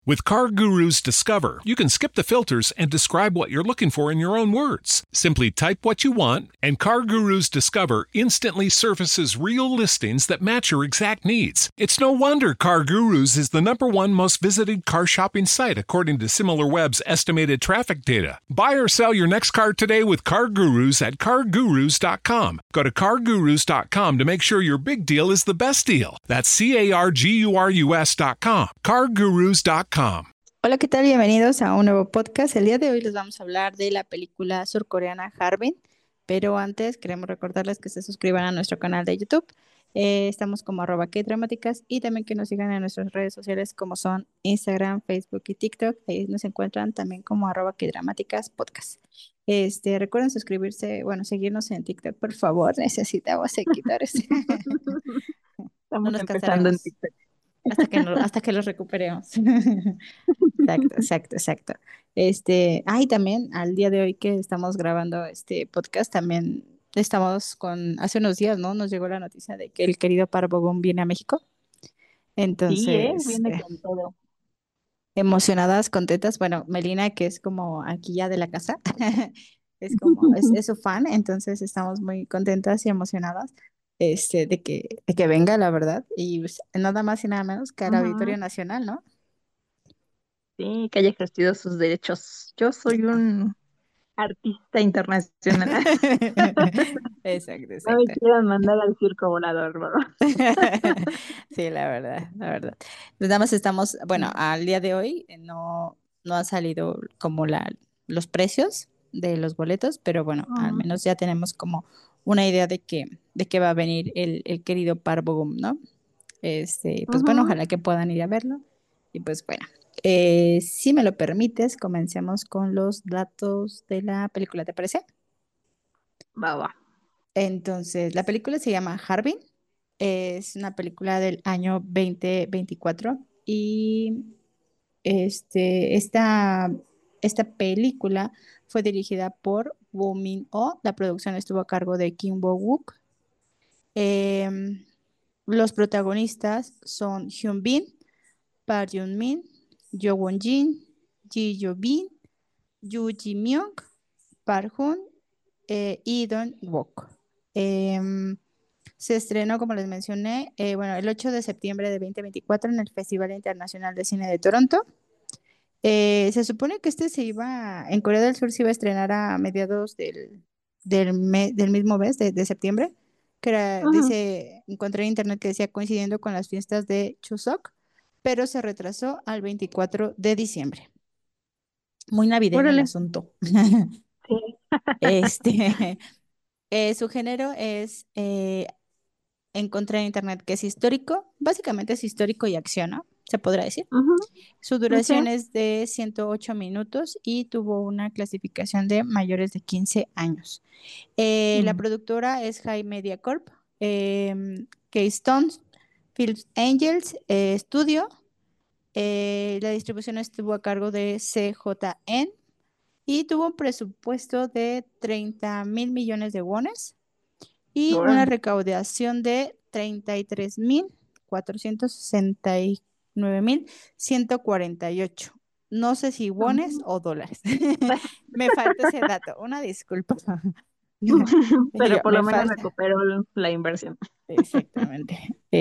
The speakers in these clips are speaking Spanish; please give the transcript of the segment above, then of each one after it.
With CarGurus Discover, you can skip the filters and describe what you're looking for in your own words. Simply type what you want, and CarGurus Discover instantly surfaces real listings that match your exact needs. It's no wonder CarGurus is the #1 most visited car shopping site according to SimilarWeb's estimated traffic data. Buy or sell your next car today with CarGurus at CarGurus.com. Go to CarGurus.com to make sure your big deal is the best deal. That's CarGurus.com. CarGurus.com. Hola, ¿qué tal? Bienvenidos a un nuevo podcast. El día de hoy les vamos a hablar de la película surcoreana Harbin, pero antes queremos recordarles que se suscriban a nuestro canal de YouTube. Estamos como @kdramáticas y también que nos sigan en nuestras redes sociales como son Instagram, Facebook y TikTok. Ahí nos encuentran también como @kdramáticas podcast. Recuerden suscribirse, bueno, seguirnos en TikTok, por favor. Necesitamos seguidores. No Estamos nos empezando en cansaremos TikTok. hasta que los recuperemos. Exacto. Y también al día de hoy que estamos grabando este podcast, también hace unos días, ¿no? Nos llegó la noticia de que el querido Park Bo-gum viene a México. Sí, Entonces, viene con todo. emocionadas, contentas. Bueno, Melina, que es como aquí ya de la casa, es su fan, entonces estamos muy contentas y emocionadas. De que venga, la verdad, y pues, nada más y nada menos que al Ujú. Auditorio Nacional, ¿no? Sí, que haya ejercido sus derechos. Yo soy un artista internacional. No me Exacto. quieran mandar al circo volador, ¿verdad? Sí, la verdad. Pues nada más bueno, al día de hoy no ha salido como los precios de los boletos, pero bueno, al Ujú, menos ya tenemos como una idea de que va a venir el querido Park Bo-gum, ¿no? Pues bueno, ujú. ojalá que puedan ir a verlo. Y pues bueno, si me lo permites, comencemos con los datos de la película, ¿te parece? Va, va. Entonces, la película se llama Harbin, es una película del año 2024 y esta película fue dirigida por Woo Min-ho, la producción estuvo a cargo de Kim Bo-wook. Em, los protagonistas son Hyun Bin, Park Jun Min, Jo Won Jin, Ji Yo Bin, Yu Ji Myung, Park Hun y Don Wook. Em, Se estrenó, como les mencioné, bueno, el 8 de septiembre de 2024 en el Festival Internacional de Cine de Toronto. Se supone que en Corea del Sur se iba a estrenar a mediados del mismo mes, de septiembre, Ujú. encontré en internet que decía coincidiendo con las fiestas de Chuseok, pero se retrasó al 24 de diciembre. Muy navideño el Órale. asunto. Sí. Este, su género es encontré en internet que es histórico, básicamente es histórico y acción, ¿no? Se podrá decir. Ujú. Su Sí. duración es de 108 minutos y tuvo una clasificación de mayores de 15 años. La Mm. productora es High Media Corp, Keystone Films Angels Studio. La distribución estuvo a cargo de CJN y tuvo un presupuesto de 30.000 millones de wones y una Órale. recaudación de 33.469.148. No sé si wones Ujú. o dólares. Me falta ese dato. Una disculpa. Pero Yo, por lo me menos falta. recuperó la inversión. Exactamente.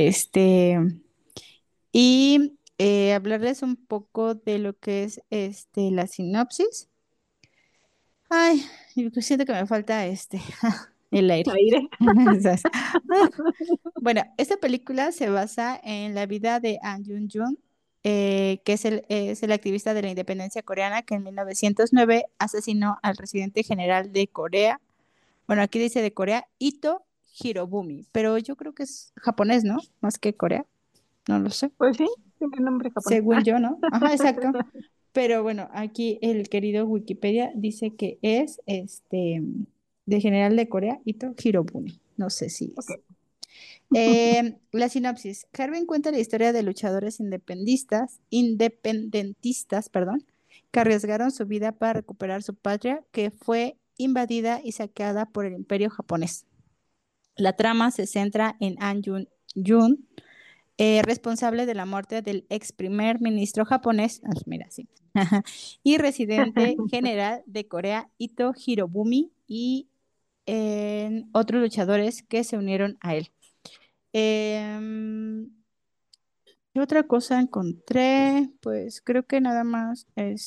Y hablarles un poco de lo que es la sinopsis. Ay, yo siento que me falta el aire. Aire. ¿Sabes? Bueno, esta película se basa en la vida de Ahn Jun-jun, que es el activista de la independencia coreana que en 1909 asesinó al residente general de Corea. Bueno, aquí dice de Corea, Ito Hirobumi, pero yo creo que es japonés, ¿no? Más que Corea, no lo sé. Pues sí, tiene nombre japonés. Según yo, ¿no? Ajá, exacto. Pero bueno, aquí el querido Wikipedia dice que es de general de Corea, Ito Hirobumi. No sé si Ok. es. La sinopsis. Carmen cuenta la historia de luchadores independentistas, perdón, que arriesgaron su vida para recuperar su patria, que fue invadida y saqueada por el Imperio japonés. La trama se centra en An Jun, responsable de la muerte del ex primer ministro japonés, mira, sí, y residente general de Corea, Ito Hirobumi, y otros luchadores que se unieron a él. Em, ¿Qué otra cosa encontré? Pues creo que nada más,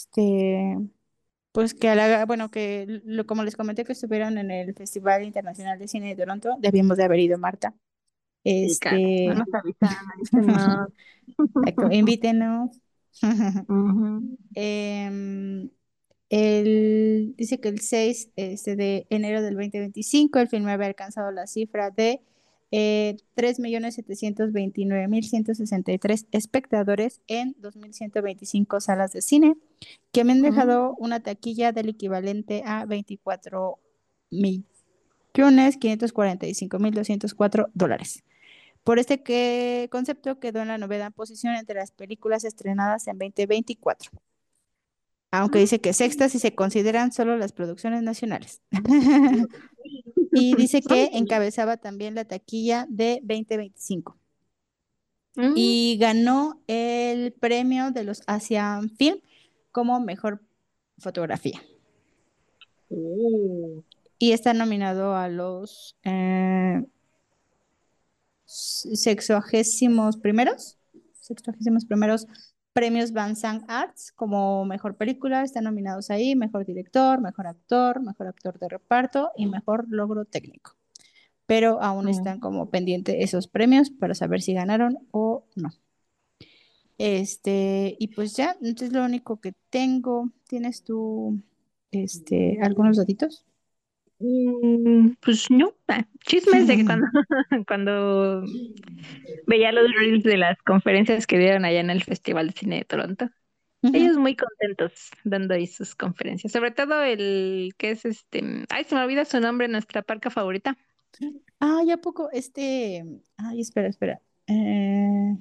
pues que bueno, que como les comenté que estuvieron en el Festival Internacional de Cine de Toronto, debimos de haber ido, Marta. Sí, cara, no Este, nos avisaron, avísenos. invítenos. Ujú. Em, dice que el 6 de enero del 2025 el filme había alcanzado la cifra de 3.729.163 espectadores en 2.125 salas de cine, que me han dejado Mm. una taquilla del equivalente a 24.545.204 dólares. Por concepto quedó en la novena posición entre las películas estrenadas en 2024, aunque dice que sexta si se consideran solo las producciones nacionales. Y dice Muy que bien. encabezaba también la taquilla de 2025 Mm. y ganó el premio de los Asian Film como mejor fotografía. Oh. Y está nominado a los sexagésimos primeros premios Van Sant Arts como mejor película. Están nominados ahí mejor director, mejor actor de reparto y mejor logro técnico. Pero aún están Mm. como pendientes esos premios para saber si ganaron o no. Y pues ya, entonces lo único que tengo, ¿tienes tú, algunos datitos? Pues no, chismes de que cuando, cuando veía los reels de las conferencias que dieron allá en el Festival de Cine de Toronto. Ujú. Ellos muy contentos dando ahí sus conferencias, sobre todo el que es ay, se me olvida su nombre, nuestra parca favorita. Ah, ya poco, ay, espera. Eh,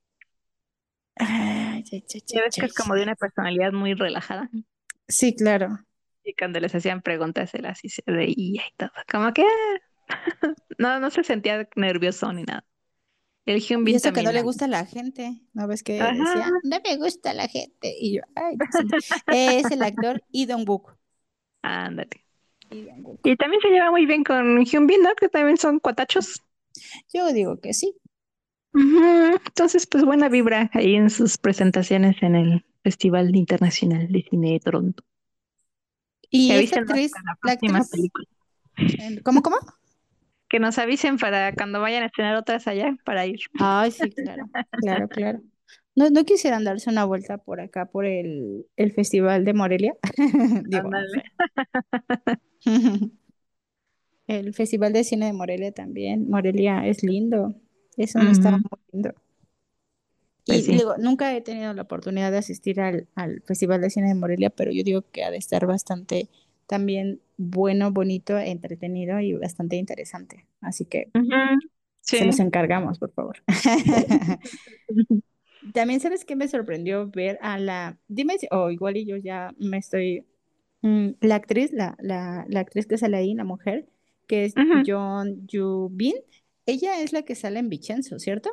Ay, ay, ay, Ya ay, ves que es como de ay. una personalidad muy relajada. Sí, claro. Y cuando les hacían preguntas, él así se reía y todo. Como que no se sentía nervioso ni nada. El Y Hyun eso que no también. le gusta a la gente, ¿no ves que decía, Ajá, no me gusta la gente? Y yo, ay, Dios santo. Es el actor Lee Dong-wook. ándale. Lee Dong-wook. Y también se lleva muy bien con Hyun Bin, ¿no? Que también son cuatachos. Yo digo que sí. Ujú. Entonces, pues buena vibra ahí en sus presentaciones en el Festival Internacional de Cine de Toronto. Que Y esta avísenos actriz, para la la próxima actriz, película. ¿cómo? Que nos avisen para cuando vayan a estrenar otras allá para ir. Ay, sí, claro, claro. No quisieran darse una vuelta por acá, por el Festival de Morelia. Digo, no Ándale. sé. El Festival de Cine de Morelia también. Morelia es lindo. Es un estado Ujú. muy lindo. Pues Y sí. digo, nunca he tenido la oportunidad de asistir al Festival de Cine de Morelia, pero yo digo que ha de estar bastante también bueno, bonito, entretenido y bastante interesante. Así que Ujú. se los Sí. encargamos, por favor. También, ¿sabes qué me sorprendió ver dime si, o igual y yo ya me estoy, la actriz, la actriz que sale ahí, la mujer, que es Ujú. John Yoo Bin, ella es la que sale en Vincenzo, ¿cierto?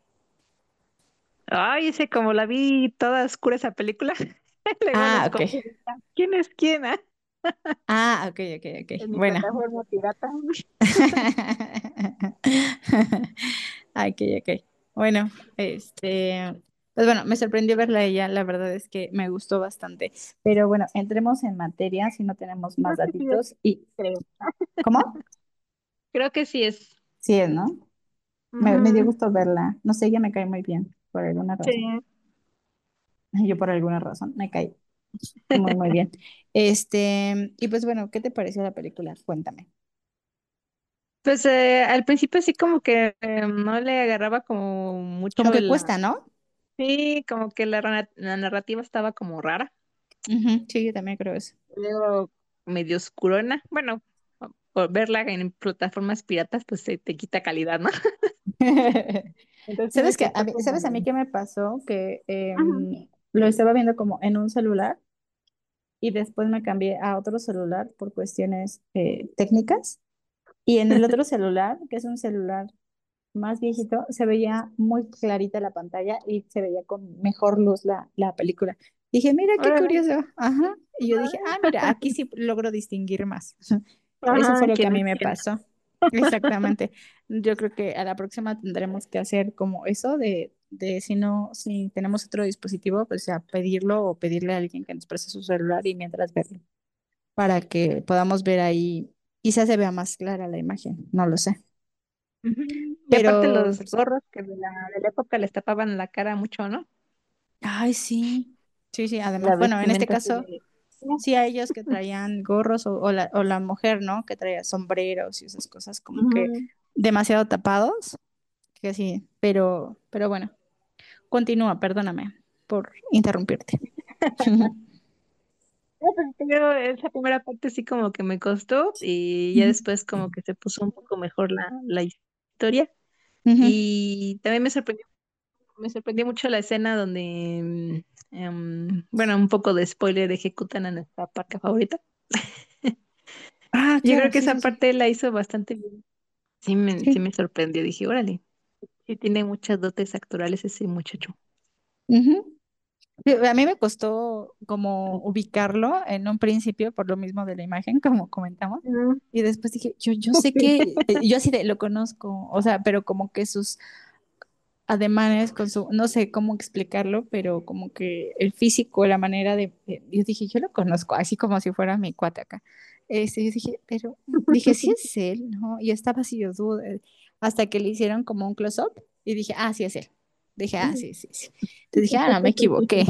Ay, ese como la vi toda oscura esa película, luego Ah, los ok. confundo. ¿Quién es quién? Ah, ok. En mi Bueno. plataforma pirata. Ok. Bueno, pues bueno, me sorprendió verla a ella, la verdad es que me gustó bastante. Pero bueno, entremos en materia si no tenemos más Creo que sí es, datitos. creo. ¿Cómo? Creo que sí es. Sí es, ¿no? Me dio Ujú. gusto verla. No sé, ella me cae muy bien, por alguna Sí. razón. Yo por alguna razón me cae muy bien. Y pues bueno, ¿qué te pareció la película? Cuéntame. Pues al principio sí como que no le agarraba como Como mucho que la... cuesta, ¿no? Sí, como que la narrativa estaba como rara. Ujú, sí, yo también creo eso. Luego medio oscurona. Bueno, por verla en plataformas piratas, pues te quita calidad, ¿no? Entonces sí me ¿Sabes qué? costó ¿Sabes a como... mí qué me pasó? Que Ujú. lo estaba viendo como en un celular y después me cambié a otro celular por cuestiones técnicas. Y en el otro celular, que es un celular más viejito, se veía muy clarita la pantalla y se veía con mejor luz la película. Dije, mira qué Órale. curioso. Ajá. Y yo dije, ah, mira, aquí sí logro distinguir más. Eso fue Ajá, lo que que a no mí es me cierto. pasó. Exactamente. Yo creo que a la próxima tendremos que hacer como eso de si no, si tenemos otro dispositivo, pues ya pedirlo o pedirle a alguien que nos preste su celular y mientras verlo, para que podamos ver ahí, quizás se vea más clara la imagen, no lo sé. Ujú. Y aparte Pero los gorros que de la época les tapaban la cara mucho, ¿no? ay, sí, sí, sí, además, La bueno, en este vestimenta así caso, de... sí a ellos que traían gorros o la mujer, ¿no? Que traía sombreros y esas cosas como que Ujú. demasiado tapados, que sí, pero bueno, continúa, perdóname por interrumpirte. No, pues, pero esa primera parte sí como que me costó y ya Ujú, después como que se puso un poco mejor la historia. ujú. Y también me sorprendió mucho la escena donde, bueno, un poco de spoiler, ejecutan a nuestra parca favorita. Ah, Yo creo claro, que sí, esa sí, sí. parte la hizo bastante bien. Sí me Sí. sorprendió, dije, órale, sí tiene muchas dotes actorales ese muchacho. Ujú. Sí, a mí me costó como ubicarlo en un principio por lo mismo de la imagen, como comentamos. Mm, Y después dije, yo sé que, yo así de lo conozco, o sea, pero como que sus ademanes, con su, no sé cómo explicarlo, pero como que el físico, la manera yo dije, yo lo conozco, así como si fuera mi cuate acá. Yo dije, pero, dije, sí es él, ¿no? Y estaba así, yo duda, hasta que le hicieron como un close-up y dije, ah, sí es él. Dije, ah, sí, sí, sí. Entonces dije, ah, no, me equivoqué.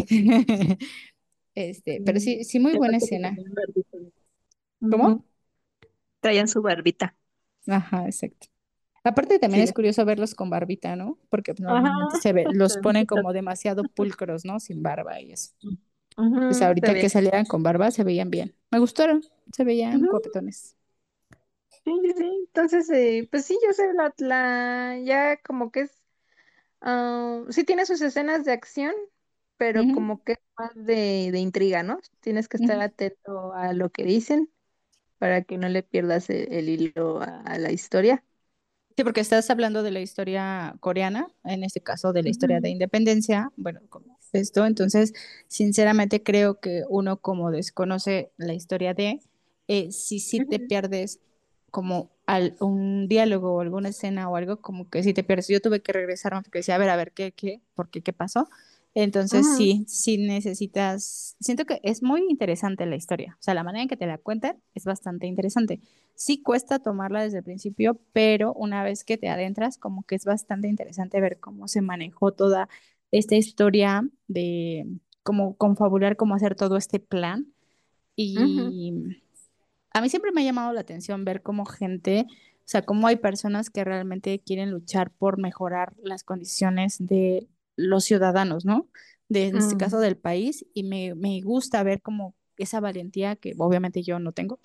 Pero mm. sí, sí, muy Y buena aparte que escena. tenían barbita. ¿Cómo? Ujú. Traían su barbita. Ajá, exacto. Aparte también Sí, es curioso verlos con barbita, ¿no? Porque pues, ajá, normalmente los se ven ponen chistosos. como demasiado pulcros, ¿no? Sin barba y eso. Pues Ujú, se ahorita ve. que salieran con barba se veían bien. Me gustaron, se veían Ujú, guapetones. sí, sí, sí. Entonces, pues sí, yo sé, ya como que sí tiene sus escenas de acción, pero Ujú, como que es más de intriga, ¿no? Tienes que estar ujú. atento a lo que dicen para que no le pierdas el hilo a la historia. Sí, porque estás hablando de la historia coreana, en este caso de la historia de Ujú, independencia, bueno, como esto, entonces, sinceramente creo que uno como desconoce la historia sí te ujú, pierdes como un diálogo o alguna escena o algo, como que si te pierdes. Yo tuve que regresarme porque decía, a ver, ¿por qué, qué pasó? Entonces, ujú, sí, sí necesitas, siento que es muy interesante la historia, o sea, la manera en que te la cuentan es bastante interesante. Sí cuesta tomarla desde el principio, pero una vez que te adentras, como que es bastante interesante ver cómo se manejó toda esta historia de cómo confabular, cómo hacer todo este plan. ujú, Y a mí siempre me ha llamado la atención ver cómo gente, o sea, cómo hay personas que realmente quieren luchar por mejorar las condiciones de los ciudadanos, ¿no? En este caso ujú. del país, y me gusta ver como esa valentía que obviamente yo no tengo,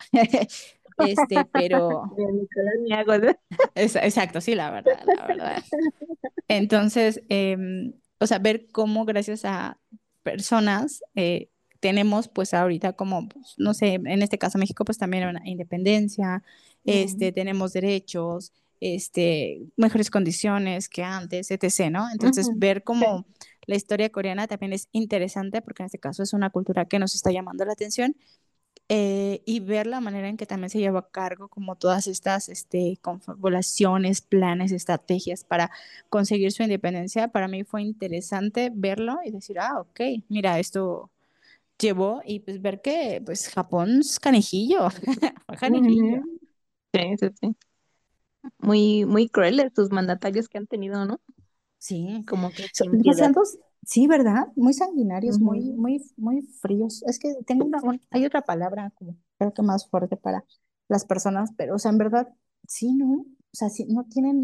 pero De Nicolás Niago, ¿no? exacto, sí, la verdad, la verdad. Entonces, o sea, ver cómo gracias a personas tenemos pues ahorita como, pues, no sé, en este caso México pues también una independencia, Ujú, tenemos derechos, mejores condiciones que antes, etc., ¿no? Entonces, ujú. ver Sí. cómo la historia coreana también es interesante porque en este caso es una cultura que nos está llamando la atención y ver la manera en que también se lleva a cargo como todas estas confabulaciones, planes, estrategias para conseguir su independencia, para mí fue interesante verlo y decir, ah, ok, mira, esto llevó y pues ver que pues Japón es canijillo, fue canijillo. Ujú. Sí, sí, sí. Muy, muy crueles sus mandatarios que han tenido, ¿no? Sí, Como que son sin piedad. demasiados, sí, ¿verdad? Muy sanguinarios, muy, Ujú, muy, muy fríos. Es que tengo hay otra palabra como creo que más fuerte para las personas, pero o sea, en verdad, sí, ¿no? O sea, sí, no tienen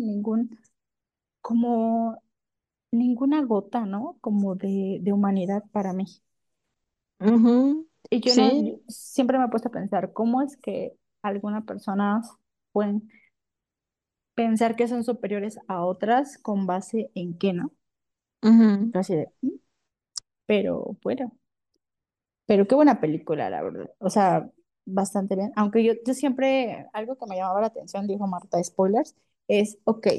como ninguna gota, ¿no? Como de humanidad para mí. ujú. Y yo no, Sí. yo siempre me he puesto a pensar, ¿cómo es que algunas personas pueden pensar que son superiores a otras con base en qué, ¿no? Ujú, Yo así de, pero bueno. Pero qué buena película, la verdad. O sea, bastante bien. Aunque yo siempre, algo que me llamaba la atención, dijo Marta, spoilers, es, ok.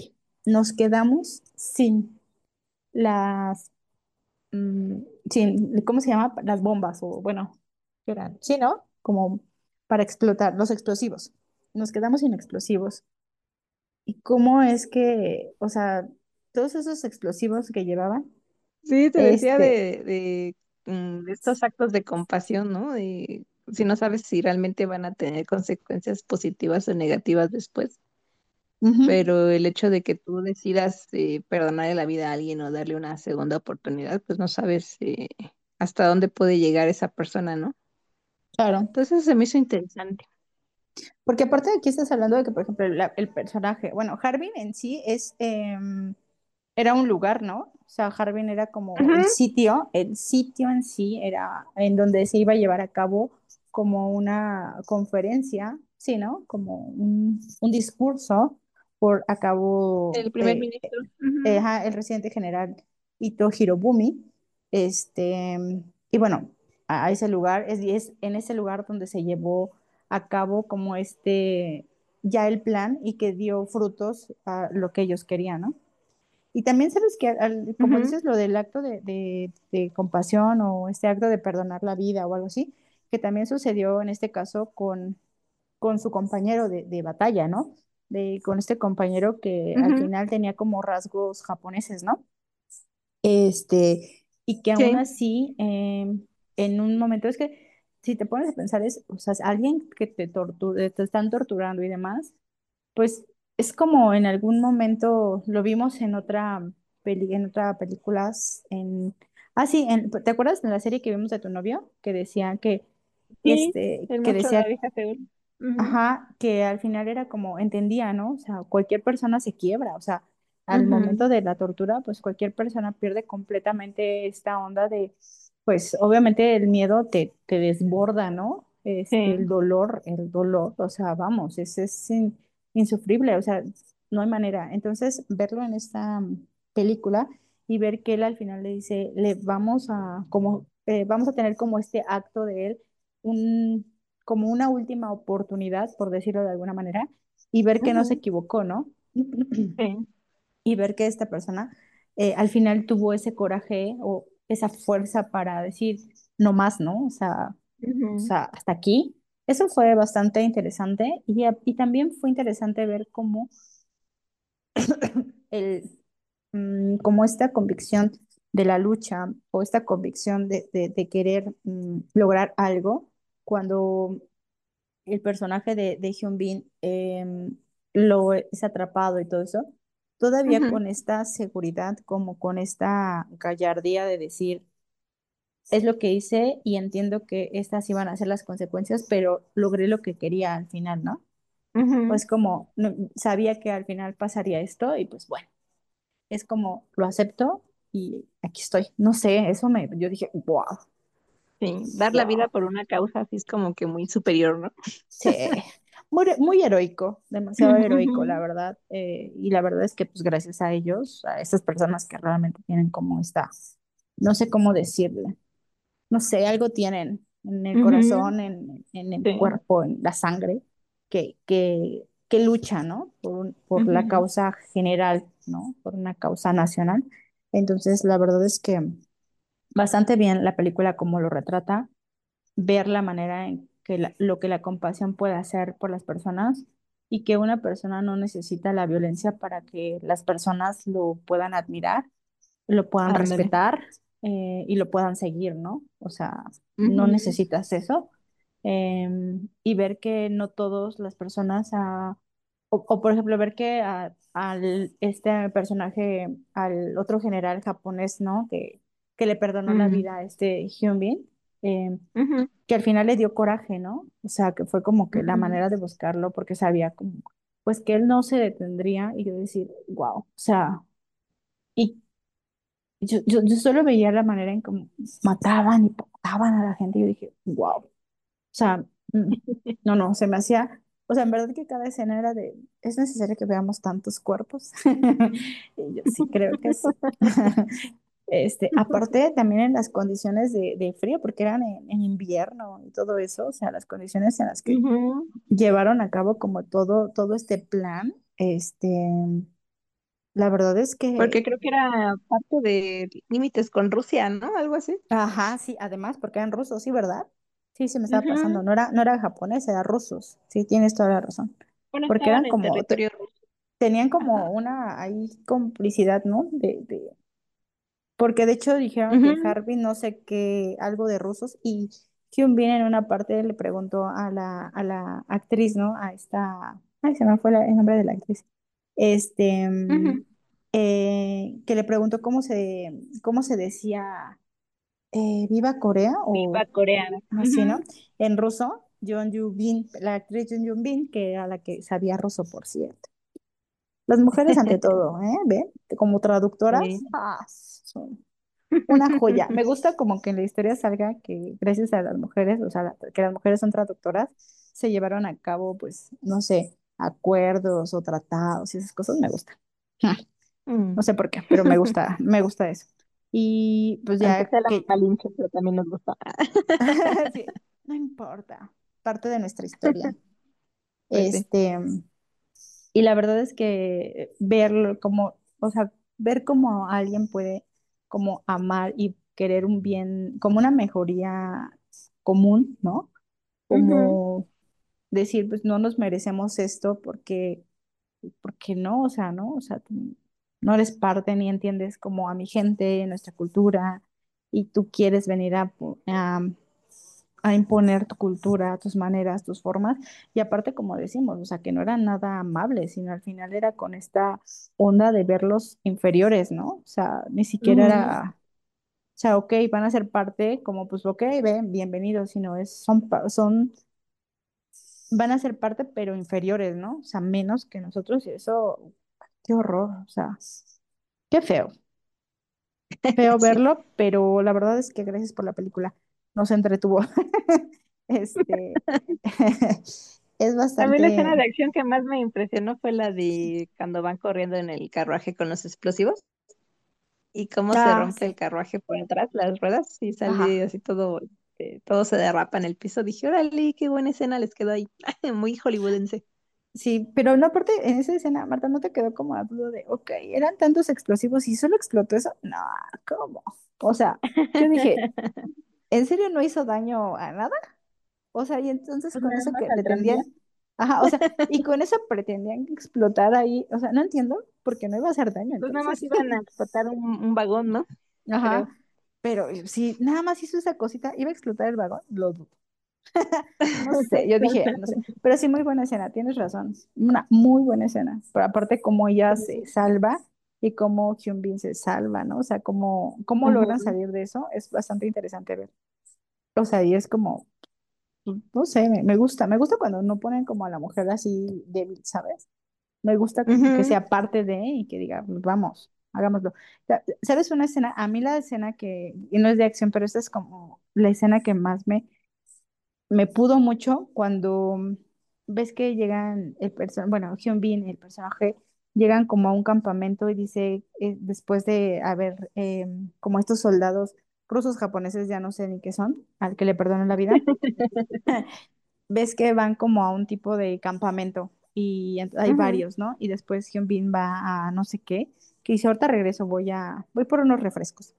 nos quedamos sin las, mm, sin, ¿cómo se llama? Las bombas, o bueno, ¿qué eran? Sí, ¿no? Como para explotar, los explosivos. Nos quedamos sin explosivos. ¿Y cómo es que, o sea, todos esos explosivos que llevaban, Sí, te decía este, de estos actos de compasión, ¿no? De si no sabes si realmente van a tener consecuencias positivas o negativas después, ujú, pero el hecho de que tú decidas perdonarle la vida a alguien o darle una segunda oportunidad, pues no sabes hasta dónde puede llegar esa persona, ¿no? claro. Entonces se me hizo interesante. Porque aparte de aquí estás hablando de que, por ejemplo, el personaje, bueno, Harbin en sí era un lugar, ¿no? O sea, Harbin era como Ujú. el sitio en sí era en donde se iba a llevar a cabo como una conferencia, sí, ¿no? Como un discurso por a cabo El primer ministro. Ujú. ajá, el residente general Ito Hirobumi, este, y bueno, a ese lugar, es en ese lugar donde se llevó a cabo como ya el plan y que dio frutos a lo que ellos querían, ¿no? Y también sabes que, como Ujú. dices, lo del acto de compasión o este acto de perdonar la vida o algo así, que también sucedió en este caso con su compañero de batalla, ¿no? Con este compañero que al Ujú. final tenía como rasgos japoneses, ¿no? Y que aún Sí, así, en un momento, es que si te pones a pensar, o sea, es alguien que te están torturando y demás, pues es como en algún momento lo vimos en en otra películas, sí, ¿te acuerdas de la serie que vimos de tu novio? Que decía sí, el que monstruo de la decía vieja Seúl. Ujú. ajá, que al final era como, entendía, ¿no? O sea, cualquier persona se quiebra, o sea, al Ujú. momento de la tortura, pues cualquier persona pierde completamente esta onda pues obviamente el miedo te desborda, ¿no? Sí. El dolor, o sea, vamos, insufrible, o sea, no hay manera. Entonces, verlo en esta película y ver que él al final le dice, vamos a tener como este acto de él, como una última oportunidad, por decirlo de alguna manera, y ver que no se Ujú. equivocó, ¿no? Sí. Y ver que esta persona al final tuvo ese coraje o esa fuerza para decir no más, ¿no? O Ujú. sea, hasta aquí. Eso fue bastante interesante y también fue interesante ver cómo como esta convicción de la lucha o esta convicción de querer lograr algo, cuando el personaje de Hyun Bin lo es atrapado y todo eso, todavía Ujú. con esta seguridad, como con esta gallardía de decir, es lo que hice y entiendo que estas iban a ser las consecuencias, pero logré lo que quería al final, ¿no? Ujú. Pues como sabía que al final pasaría esto y pues bueno, es como lo acepto y aquí estoy. No sé, yo dije, wow, Sí, dar la vida wow. por una causa así es como que muy superior, ¿no? Sí, muy heroico, demasiado heroico, la Ujú. verdad. Y la verdad es que, pues, gracias a ellos, a estas personas que realmente tienen como no sé cómo decirle, no sé, algo tienen en el Ujú. corazón, en el Sí. cuerpo, en la sangre, que lucha, ¿no? Por la Ujú. causa general, ¿no? Por una causa nacional. Entonces, la verdad es que bastante bien la película como lo retrata, ver la manera en que lo que la compasión puede hacer por las personas y que una persona no necesita la violencia para que las personas lo puedan admirar, lo puedan Ándale. respetar y lo puedan seguir, ¿no? O sea, no Ujú. necesitas eso. Y ver que no todas las personas, o por ejemplo, ver que al este personaje, al otro general japonés, ¿no? Que le perdonó la Ujú. vida a este Hyun Bin, eh, Ujú. que al final le dio coraje, ¿no? O sea, que fue como que la Ujú. manera de buscarlo porque sabía como, pues que él no se detendría y yo decir, wow, o sea, y yo solo veía la manera en cómo mataban y mataban a la gente y yo dije, wow, o sea, no, no, se me hacía, o sea, en verdad que cada escena era ¿es necesario que veamos tantos cuerpos? Y yo sí, creo que sí. Aparte también en las condiciones de frío, porque eran en invierno y todo eso, o sea, las condiciones en las que Ujú. llevaron a cabo como todo este plan, La verdad es porque que, creo que era parte de límites con Rusia, ¿no? Algo así. ajá, sí, además, porque eran rusos, sí, ¿verdad? Sí, se me estaba pasando. Ujú. No era japonés, era rusos. Sí, tienes toda la razón. Bueno, Porque estaban eran en como, territorio ruso. tenían como Ajá. una ahí complicidad, ¿no? Porque de hecho dijeron que Ujú, Harvey no sé qué, algo de rusos, y Hyun Bin en una parte le preguntó a la actriz, ¿no? A esta, ay, se me fue el nombre de la actriz. Este, ujú. que le preguntó cómo se decía Viva Corea o Viva coreana. así, ¿no? Ujú. En ruso, Jeon Yu Bin, la actriz Jeon Yu Bin, que era la que sabía ruso, por cierto. Las mujeres ante todo, ¿eh? ¿Ven? Como Sí. traductoras, son una joya. Me gusta como que en la historia salga que gracias a las mujeres, o sea, que las mujeres son traductoras, se llevaron a cabo, pues, no sé, acuerdos o tratados y esas cosas me gustan. Mm. No sé por qué, pero me gusta eso. Y pues Aunque ya sea la que, Malinche, pero también nos gusta. sí, no importa, parte de nuestra historia. Pues sí. Este, y la verdad es que verlo como, o sea, ver cómo alguien puede como amar y querer un bien, como una mejoría común, ¿no? Ujú. Como decir, pues no nos merecemos esto porque no, o sea, ¿no? O sea, tú no eres parte ni entiendes como a mi gente, nuestra cultura, y tú quieres venir a imponer tu cultura, tus maneras, tus formas, y aparte, como decimos, o sea, que no era nada amable, sino al final era con esta onda de verlos inferiores, ¿no? O sea, ni siquiera Ujú. era, o sea, ok, van a ser parte, como pues, ok, ven, bienvenidos, sino van a ser parte, pero inferiores, ¿no? O sea, menos que nosotros, y eso, qué horror, o sea, qué feo, feo Sí. verlo, pero la verdad es que gracias por la película, nos entretuvo. Este, es A mí la escena bastante, de acción que más me impresionó fue la de cuando van corriendo en el carruaje con los explosivos y cómo se rompe el sí, carruaje por atrás, las ruedas, y sale ajá, así todo, todo se derrapa en el piso. Dije, órale, qué buena escena les quedó ahí. Muy hollywoodense. sí, pero no, aparte, en esa escena, Marta, ¿no te quedó como a duda de, ok, eran tantos explosivos y solo explotó eso? No, ¿cómo? O sea, yo dije, ¿en serio no hizo daño a nada? O sea, y entonces Pues con nada eso más que al tranvía. pretendían, ajá, o sea, y con eso pretendían explotar ahí, o sea, no entiendo, porque no iba a hacer daño, Pues nada más entonces, iban a explotar un vagón, ¿no? ajá, Creo. pero si nada más hizo esa cosita, iba a explotar el vagón, lo dudo. No sé, yo dije, no sé, pero sí, muy buena escena, tienes razón, una muy buena escena, pero aparte cómo ella se salva y cómo Hyun Bin se salva, ¿no? O sea, cómo logran Ujú. salir de eso, es bastante interesante ver. O sea, y es como, no sé, me gusta cuando no ponen como a la mujer así débil, ¿sabes? Me gusta como que Ujú. sea parte de y que diga, "Pues vamos, hagámoslo". ¿Sabes una escena? A mí la escena y no es de acción, pero esta es como la escena que más me pudo mucho cuando ves que llegan bueno, Hyun Bin, el personaje, llegan como a un campamento y dice, después de haber como estos soldados rusos, japoneses, ya no sé ni qué son, al que le perdonan la vida, ves que van como a un tipo de campamento y hay Ujú. varios, ¿no? Y después Hyun Bin va a no sé qué, que dice, ahorita regreso, voy por unos refrescos.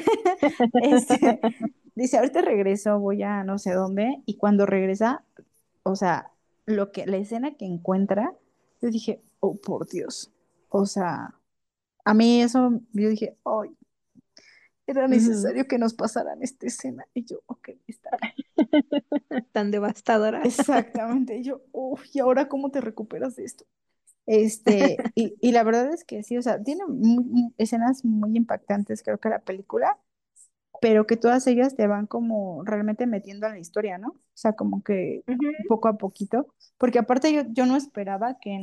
Este, dice, ahorita regreso, voy a no sé dónde, y cuando regresa, o sea, la escena que encuentra, yo dije, oh, por Dios. O sea, a mí eso, yo dije, ay, era Ujú. necesario que nos pasaran esta escena. Y yo, ok, está bien. Tan devastadora. Exactamente. Y yo, uff, ¿y ahora cómo te recuperas de esto? Y la verdad es que sí, o sea, tiene escenas muy impactantes, creo que la película, pero que todas ellas te van como realmente metiendo en la historia, ¿no? O sea, como que Ujú. poco a poquito, porque aparte yo no esperaba que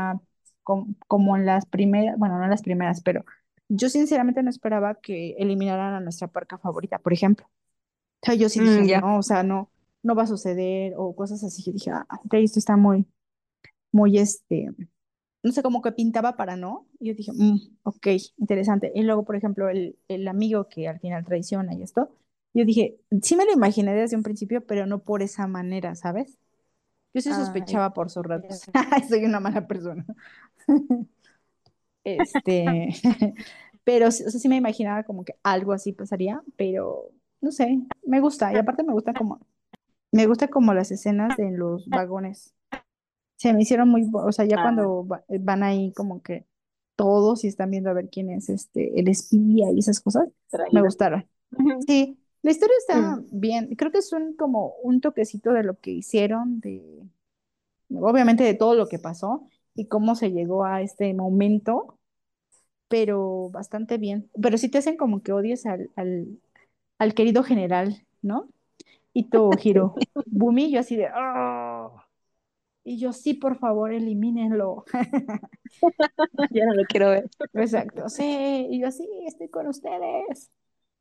como en las primeras, bueno, no en las primeras, pero yo sinceramente no esperaba que eliminaran a nuestra parca favorita, por ejemplo. O sea, yo sí dije, Mm, ya. no, o sea, no, no va a suceder, o cosas así. Yo dije, ok, esto está muy, muy, no sé, como que pintaba para no. Y yo dije, ok, interesante. Y luego, por ejemplo, el amigo que al final traiciona y esto, yo dije, sí me lo imaginé desde un principio, pero no por esa manera, ¿sabes? Yo sí Ay, sospechaba por sus ya. ratos. Soy una mala persona. Este, pero o sea, sí me imaginaba como que algo así pasaría, pero no sé, me gusta. Y aparte me gusta como las escenas de los vagones. Se me hicieron o sea, ya Ah, cuando van ahí como que todos y están viendo a ver quién es el espía y esas cosas, me traído. gustaron. Ujú. Sí, la historia Mm. está bien. Creo que es como un toquecito de lo que hicieron, obviamente de todo lo que pasó y cómo se llegó a este momento, pero bastante bien. Pero sí te hacen como que odies al querido general, ¿no? Ito Hiro Bumi, yo así de, "Ah". Y yo, sí, por favor, elimínenlo. Ya no lo quiero ver. Exacto, sí, y yo, sí, estoy con ustedes.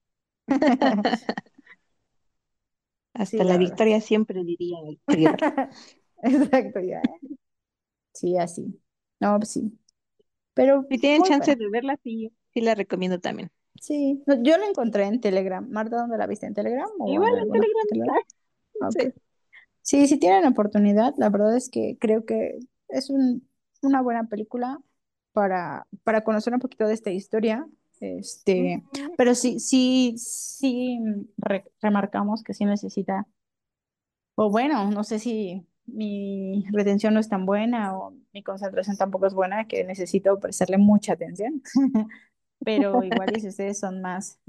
Sí, Hasta la la verdad. victoria siempre diría el River. Exacto, ya. Sí, así. No, pues sí. Pero Si tienen muy chance buena. de verla, sí, sí la recomiendo también. Sí, no, yo la encontré en Telegram. Marta, ¿dónde la viste? ¿En Telegram o Igual en en alguna Telegram plataforma? está. Ah, ok. Sí. Sí, si tienen oportunidad, la verdad es que creo que es una buena película para conocer un poquito de esta historia. Ujú. Pero sí remarcamos que sí necesita, o bueno, no sé si mi retención no es tan buena o mi concentración tampoco es buena, que necesito prestarle mucha atención. Pero igual y si ustedes son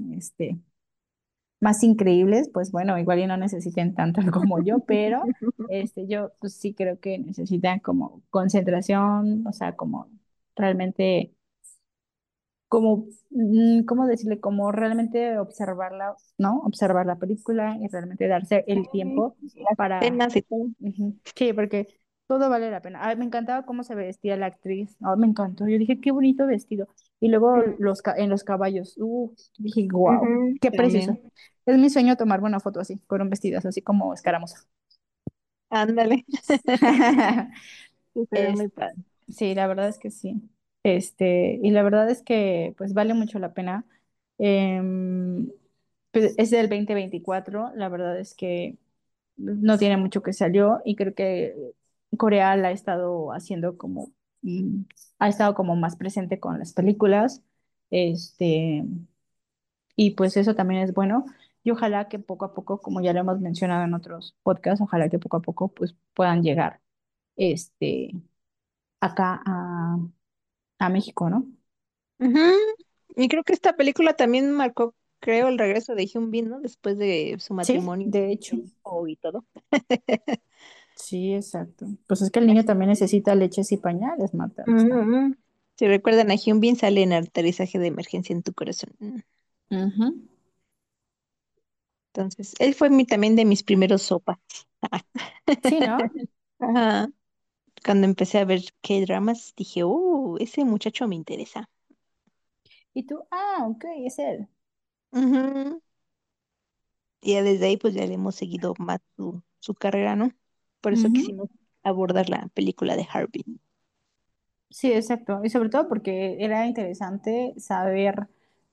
más increíbles, pues bueno, igual y no necesiten tanto como yo, pero yo pues sí creo que necesitan como concentración, o sea, como realmente, como, ¿cómo decirle? Como realmente observarla, ¿no? Observar la película y realmente darse el Sí, tiempo las para, escenas y todo. ujú. Sí, porque todo vale la pena. Ay, me encantaba cómo se vestía la actriz, no, me encantó, yo dije, qué bonito vestido. Y luego Mm. en los caballos, dije, wow, Ujú, qué precioso. también. Es mi sueño tomarme una foto así, con un vestido así como escaramuza. Ándale. Sí, se ve Es, muy padre. sí, la verdad es que sí. Y la verdad es que pues vale mucho la pena. Em, pues, es del 2024, la verdad es que no tiene mucho que salió y creo que Corea la ha estado haciendo mm, ha estado como más presente con las películas. Este, y pues eso también es bueno. Y ojalá que poco a poco, como ya lo hemos mencionado en otros podcasts, ojalá que poco a poco pues puedan llegar este, acá a México, ¿no? Ujú. Y creo que esta película también marcó, creo, el regreso de Hyun Bin, ¿no? Después de su Sí, matrimonio de e hecho. hijo y todo. Sí, exacto. Pues es que el niño también necesita leches y pañales, Marta. O sea. Ujú. Si recuerdan a Hyun Bin, sale en Aterrizaje de Emergencia en tu Corazón. Ujú. Entonces, él fue también de mis primeros sopas. Sí, ¿no? Ajá. Cuando empecé a ver K-dramas, dije, ese muchacho me interesa. Y tú, ok, es él. Ujú. Y ya desde ahí, pues ya le hemos seguido más su carrera, ¿no? Por eso Ujú. quisimos abordar la película de Harvey. Sí, exacto. Y sobre todo porque era interesante saber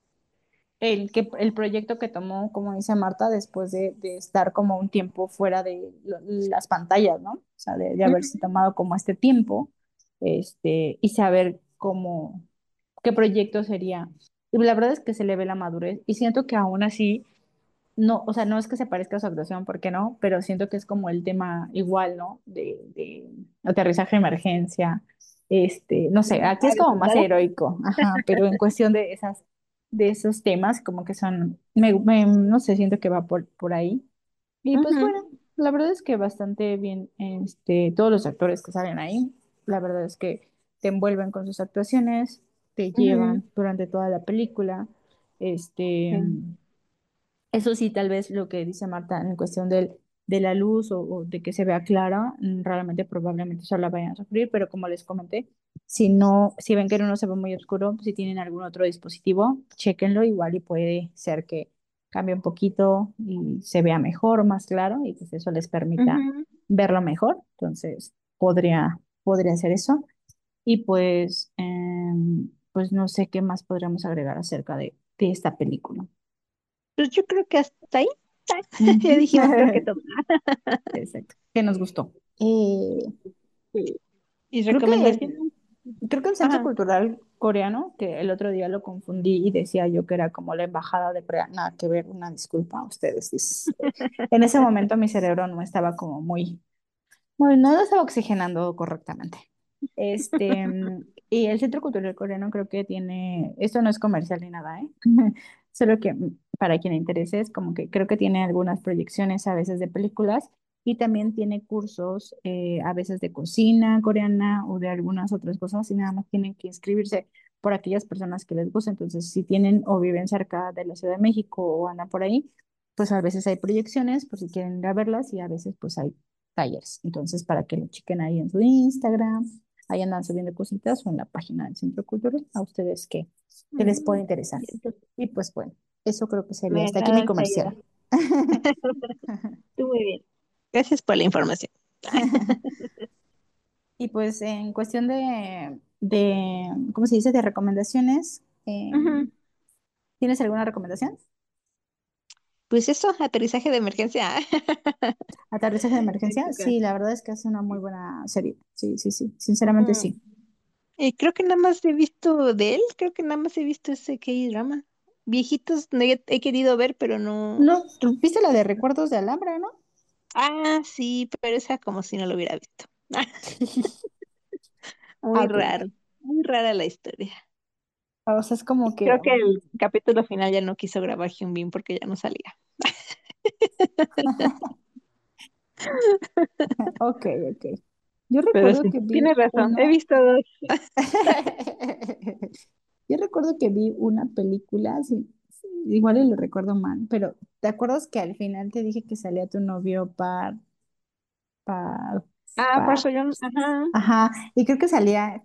el proyecto que tomó, como dice Marta, después de estar como un tiempo fuera de las pantallas, ¿no? O sea, de haberse Ujú. tomado como este tiempo, y saber qué proyecto sería. Y la verdad es que se le ve la madurez y siento que aún así no, o sea, no es que se parezca a su actuación, ¿por qué no? Pero siento que es como el tema igual, ¿no? De aterrizaje de emergencia. No sé, aquí es Nave como más pesada. heroico, ajá, pero en cuestión de esos temas, como que son, no sé, siento que va por ahí. Y pues Ujú. bueno, la verdad es que bastante bien, todos los actores que salen ahí, la verdad es que te envuelven con sus actuaciones, te Ujú. llevan durante toda la película, este. Sí. Eso sí, tal vez lo que dice Marta en cuestión de la luz o de que se vea clara, realmente probablemente solo la vayan a sufrir, pero como les comenté, si no, si ven que no se ve muy oscuro, si tienen algún otro dispositivo, chéquenlo igual y puede ser que cambie un poquito y se vea mejor, más claro, y pues eso les permita Ujú. verlo mejor. Entonces, podría ser eso. Y pues no sé qué más podríamos agregar acerca de esta película. Pues yo creo que hasta ahí ya Ujú. dijimos, creo que todo. Exacto. ¿Qué nos gustó? Sí. Y Creo que recomendación. creo que el Centro Ajá. Cultural coreano, que el otro día lo confundí y decía yo que era como la embajada de Corea. Nada que ver, una disculpa a ustedes. En ese momento mi cerebro no estaba como no lo estaba oxigenando correctamente. Y el Centro Cultural Coreano creo que tiene, esto no es comercial ni nada, ¿eh? Solo que para quien le interese es como que creo que tiene algunas proyecciones a veces de películas y también tiene cursos a veces de cocina coreana o de algunas otras cosas y nada más tienen que inscribirse por aquellas personas que les gusta. Entonces, si tienen o viven cerca de la Ciudad de México o andan por ahí, pues a veces hay proyecciones por si quieren ir a verlas y a veces pues hay talleres. Entonces, para que lo chequen ahí en su Instagram, ahí andan subiendo cositas o en la página del Centro Cultural, a ustedes qué les puede Mm, interesar. entonces, Y pues bueno, eso creo que sería me hasta aquí mi agrada, Chaira. comercial. Tú muy bien. Gracias por la información. Y pues en cuestión ¿cómo se dice? De recomendaciones, Ujú. ¿tienes alguna recomendación? Pues eso, aterrizaje de emergencia. Aterrizaje de En emergencia, tu sí, la casa. verdad es que es una muy buena serie. Sí, sí, sí, sinceramente Ujú. sí. Creo que nada más he visto de él, creo que nada más he visto ese K-drama. Viejitos no he querido ver, pero no. ¿No? ¿Tú viste la de Recuerdos de Alhambra, no? Ah, sí, pero esa como si no lo hubiera visto. Ah, Muy ok. raro, muy rara la historia. O sea, es como que, Creo que el capítulo final ya no quiso grabar Hyun Bin porque ya no salía. ok, ok. Yo Pero recuerdo sí, que vi tienes razón, he uno, visto dos. yo recuerdo que vi una película, sí, sí, igual y lo recuerdo mal, pero ¿te acuerdas que al final te dije que salía tu novio par, Ah, por par, Soyeon, ajá. ajá, y creo que salía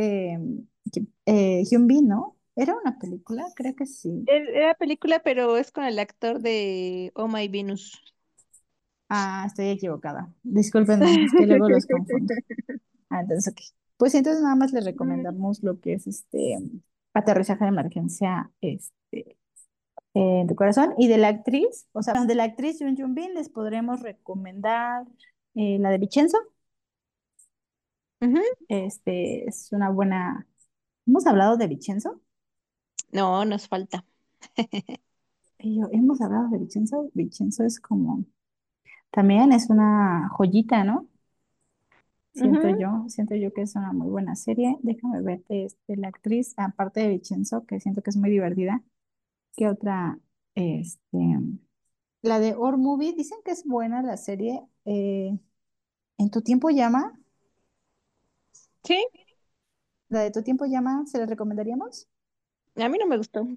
Hyun Bin, ¿no? ¿Era una película? Creo que sí. Era película, pero es con el actor de Oh My Venus. Ah, estoy equivocada. Discúlpenme, es que luego los confundo. Ah, entonces, ok. Pues sí, entonces nada más les Mm, recomendamos lo que es aterrizaje de emergencia en tu corazón. Y de la actriz, o sea, de la actriz Yoon Bin les podremos recomendar la de Vicenzo. ujú. Es una buena. ¿Hemos hablado de Vicenzo? No, nos falta. ¿Hemos hablado de Vicenzo? Vicenzo es como. También es una joyita, ¿no? Ujú. Siento yo que es una muy buena serie. Déjame ver la actriz, aparte de Vicenzo, que siento que es muy divertida. ¿Qué otra? Este, la de Or Movie, dicen que es buena la serie. ¿En tu tiempo llama? Sí, La de tu tiempo llama, ¿se la recomendaríamos? a mí no me gustó.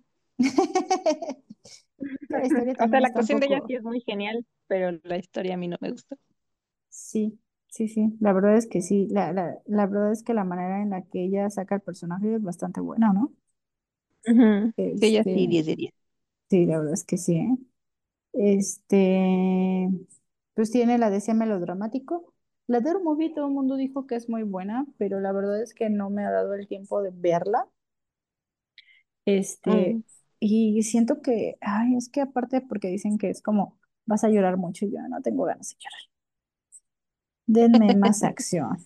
Que la historia O sea, también la está un actuación de ella poco. sí es muy genial, pero la historia a mí no me gustó. Sí, sí, sí. La verdad es que sí. La verdad es que la manera en la que ella saca el personaje es bastante buena, ¿no? Ujú. Sí, ella sí, Este, 10 de 10. sí, la verdad es que sí, ¿eh? Este, pues tiene la de ese melodramático. La de Or Movie todo el mundo dijo que es muy buena, pero la verdad es que no me ha dado el tiempo de verla. Este, Mm. y siento que, ay, es que aparte porque dicen que es como, vas a llorar mucho y yo no tengo ganas de llorar. Denme más acción.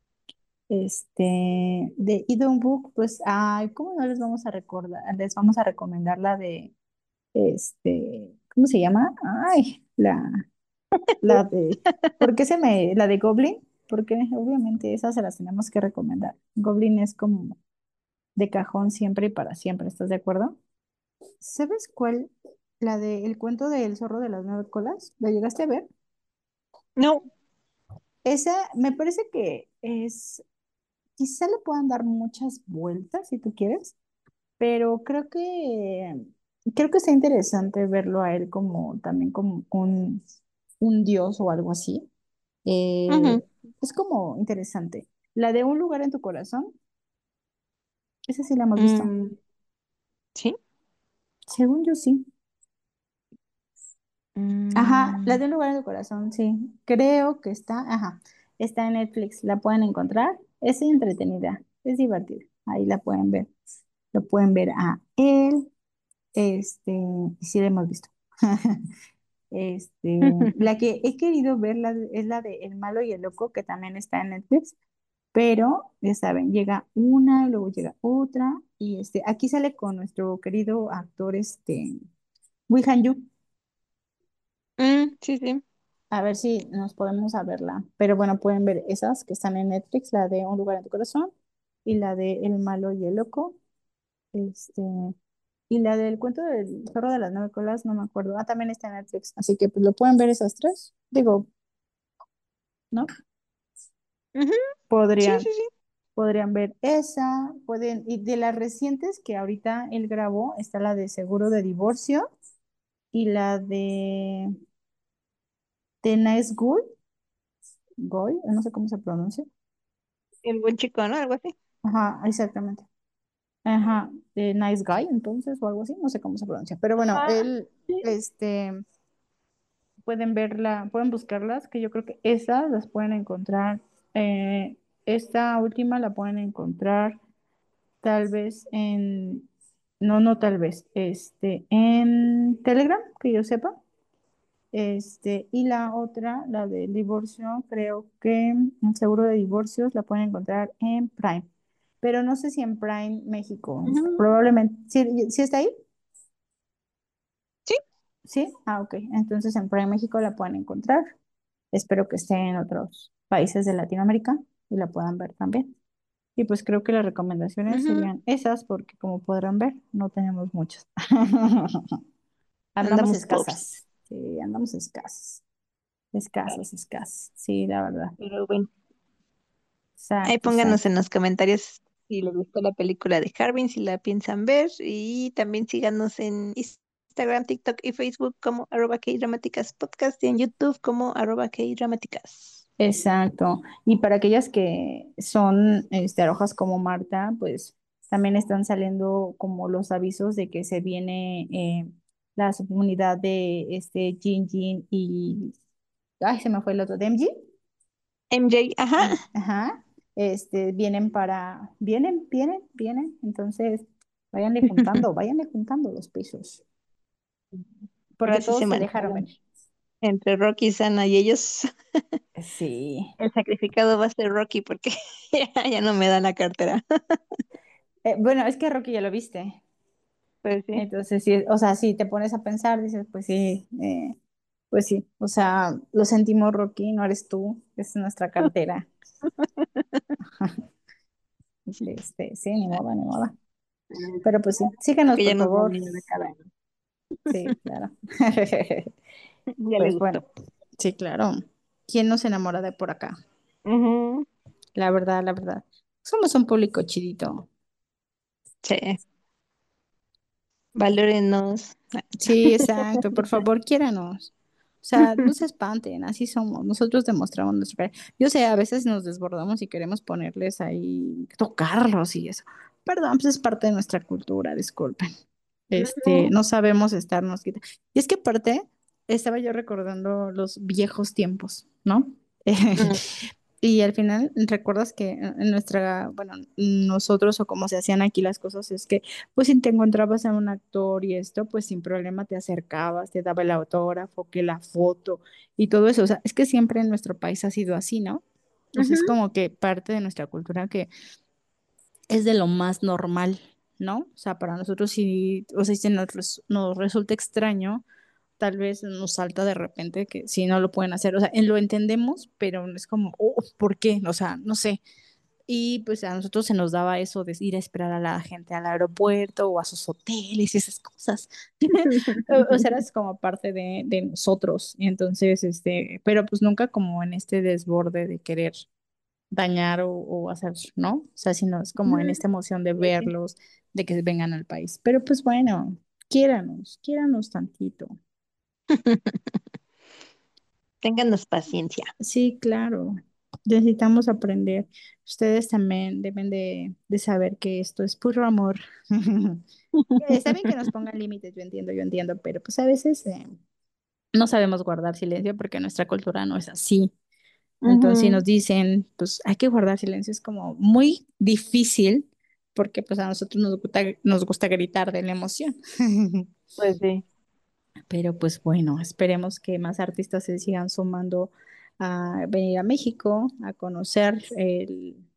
De Idon Book, pues, ay, ¿cómo no les vamos a recordar? Les vamos a recomendar la de, ¿cómo se llama? Ay, la de, ¿por qué la de Goblin? Porque obviamente esas se las tenemos que recomendar. Goblin es como de cajón siempre y para siempre, ¿estás de acuerdo? ¿Sabes cuál? La de El cuento del zorro de las nueve colas. ¿La llegaste a ver? No. Esa me parece que quizá le puedan dar muchas vueltas si tú quieres, pero creo que está interesante verlo a él como también como un dios o algo así. Ujú. Es como interesante. La de Un lugar en tu corazón, esa sí la hemos visto. Mm, sí. Según yo sí. Ajá, la Mm, de Un lugar en tu corazón, sí. Creo que está en Netflix, la pueden encontrar. Es entretenida, es divertida. Ahí la pueden ver. Lo pueden ver a él, y sí la hemos visto. La que he querido ver es la de El malo y el loco, que también está en Netflix, pero ya saben, llega una, luego llega otra, y aquí sale con nuestro querido actor, Wi Han Yu. Sí, sí. A ver si nos podemos a verla. Pero bueno, pueden ver esas que están en Netflix, la de Un lugar en tu corazón y la de El malo y el loco. Este, y la del cuento del zorro de las nueve colas, no me acuerdo. Ah, también está en Netflix. Así que pues lo pueden ver esas tres. Digo, ¿no? Ujú, sí, Podrían, sí, sí. podrían ver esa, pueden, y de las recientes que ahorita él grabó, está la de Seguro de Divorcio y la de Nice Guy, no sé cómo se pronuncia. El buen chico, ¿no? Algo así. Ajá, exactamente. Ajá, de Nice Guy, entonces, o algo así, no sé cómo se pronuncia. Pero bueno, Ajá. él, Sí. pueden verla, pueden buscarlas, que yo creo que esas las pueden encontrar. Esta última la pueden encontrar tal vez no tal vez, en Telegram, que yo sepa. Y la otra, la del divorcio, creo que el seguro de divorcios la pueden encontrar en Prime. Pero no sé si en Prime México. Ujú. Probablemente. ¿Sí está ahí? Sí. Sí. Ah, ok. Entonces en Prime México la pueden encontrar. Espero que esté en otros países de Latinoamérica y la puedan ver también. Y pues creo que las recomendaciones Ujú. serían esas, porque como podrán ver, no tenemos muchas. Andamos Andamos pobres. escasas. Sí, andamos escasas. Escasas, escasas. Sí, la verdad. Pero bueno, ahí Exacto, pónganos exacto. en los comentarios si les gustó la película de Harbin, si la piensan ver, y también síganos en Instagram, TikTok y Facebook como @kdramáticas podcast y en YouTube como @kdramáticas. Exacto. Y para aquellas que son rojas como Marta, pues también están saliendo como los avisos de que se viene la subunidad de Jin Jin y ay, se me fue el otro, de MG. MJ, ajá. Ajá. Vienen. Entonces, váyanle juntando los pesos, porque Ahora sí todos se se dejaron mancharon venir. entre Rocky, Sana y ellos. Sí. El sacrificado va a ser Rocky porque ya no me da la cartera. Bueno, es que Rocky ya lo viste. Pues sí. Entonces, sí, o sea, si te pones a pensar, dices, pues sí, o sea, lo sentimos, Rocky, no eres tú, es nuestra cartera. Sí, ni modo, ni modo. Pero pues sí, síganos, Porque ya por nos da favor. miedo cada año. Sí, claro. Ya le Pues bueno, gustó. sí, claro. ¿Quién no se enamora de por acá? Ujú. La verdad, la verdad. Somos un público chidito. Sí. Valórennos. Sí, exacto. Por favor, quiéranos. O sea, no se espanten, así somos. Nosotros demostramos nuestro cariño. Yo sé, a veces nos desbordamos y queremos ponerles ahí, tocarlos y eso. Perdón, pues es parte de nuestra cultura, disculpen. Ujú. No sabemos estarnos quitando. Y es que aparte, estaba yo recordando los viejos tiempos, ¿no? Mm, Y al final, ¿recuerdas que en nuestra, bueno, nosotros o como se hacían aquí las cosas es que, pues si te encontrabas a un actor y esto, pues sin problema te acercabas, te daba el autógrafo, que la foto y todo eso. O sea, es que siempre en nuestro país ha sido así, ¿no? O sea, es ujú. como que parte de nuestra cultura que es de lo más normal, ¿no? O sea, para nosotros sí, o sea, si nos resulta extraño, tal vez nos salta de repente que si no lo pueden hacer, o sea, lo entendemos, pero es como, oh, ¿por qué? O sea, no sé. Y pues a nosotros se nos daba eso de ir a esperar a la gente al aeropuerto o a sus hoteles y esas cosas. O sea, era como parte de nosotros. Y entonces, pero pues nunca como en este desborde de querer dañar o hacer, ¿no? O sea, sino es como en Ujú. esta emoción de Sí, sí. verlos, de que vengan al país. Pero pues bueno, quiéranos tantito. Ténganos paciencia. Sí, claro. Necesitamos aprender. Ustedes también deben de saber que esto es puro amor. Está bien que nos pongan límites, yo entiendo, pero pues a veces no sabemos guardar silencio porque nuestra cultura no es así. Entonces, si Ujú. nos dicen, pues hay que guardar silencio, es como muy difícil porque pues a nosotros nos gusta gritar de la emoción. Pues sí. Pero pues bueno, esperemos que más artistas se sigan sumando a venir a México, a conocer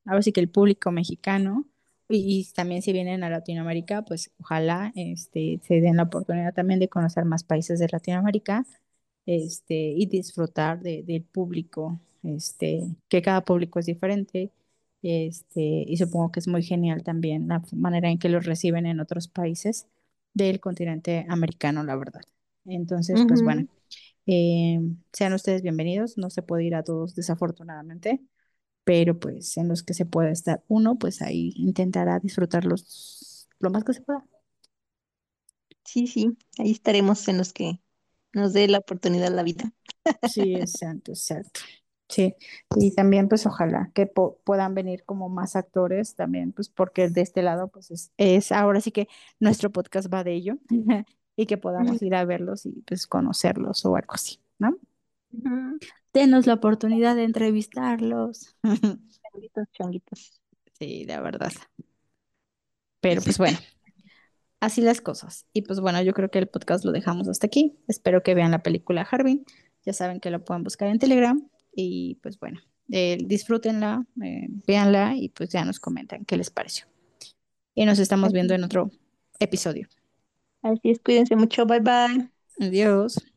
ahora sí que el público mexicano y también si vienen a Latinoamérica, pues ojalá se den la oportunidad también de conocer más países de Latinoamérica y disfrutar del público, que cada público es diferente, y supongo que es muy genial también la manera en que los reciben en otros países del continente americano, la verdad. Entonces, pues bueno, Ujú. eh, sean ustedes bienvenidos, no se puede ir a todos desafortunadamente, pero pues en los que se pueda estar uno, pues ahí intentará disfrutarlos lo más que se pueda. Sí, sí, ahí estaremos en los que nos dé la oportunidad la vida. Sí, exacto, exacto. Sí, y también pues ojalá que puedan venir como más actores también, pues porque de este lado pues es ahora sí que nuestro podcast va de ello y que Ujú, podamos ir a verlos y pues conocerlos o algo así, ¿no? ujú. Denos la oportunidad de entrevistarlos. Changuitos, changuitos. Sí, la verdad. Pero pues bueno, así las cosas. Y pues bueno, yo creo que el podcast lo dejamos hasta aquí. Espero que vean la película Harbin. Ya saben que lo pueden buscar en Telegram. Y pues bueno, disfrútenla, véanla y pues ya nos comentan qué les pareció. Y nos estamos viendo Así, en otro episodio. así es, cuídense mucho, bye bye. Adiós.